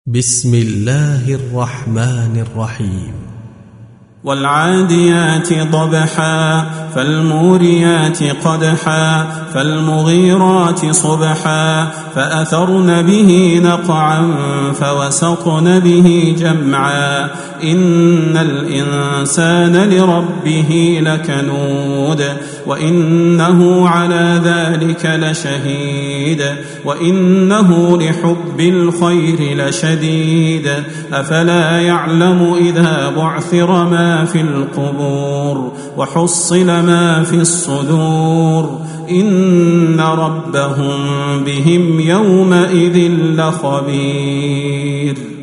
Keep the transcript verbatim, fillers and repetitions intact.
بسم الله الرحمن الرحيم والعاديات ضبحا فالموريات قدحا فالمغيرات صبحا فأثرن به نقعا فوسطن به جمعا إن الإنسان لربه لكنود وإنه على ذلك لشهيد وإنه لحب الخير لشديد أفلا يعلم إذا بعثر ما في القبور وحصل ما في الصدور إن ربهم بهم يومئذ لخبير.